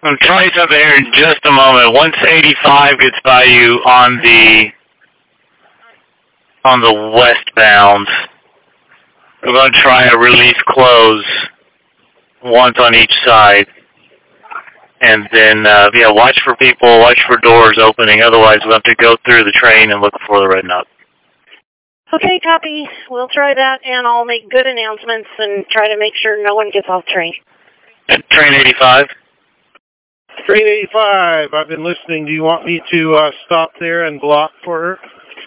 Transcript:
I'm trying something here in just a moment. Once 85 gets by you on the westbound, we're going to try a release close once on each side. And then, watch for people, watch for doors opening. Otherwise, we'll have to go through the train and look for the red nut. Okay, copy. We'll try that, and I'll make good announcements and try to make sure no one gets off train. Train 85? Train 85, I've been listening. Do you want me to stop there and block for her?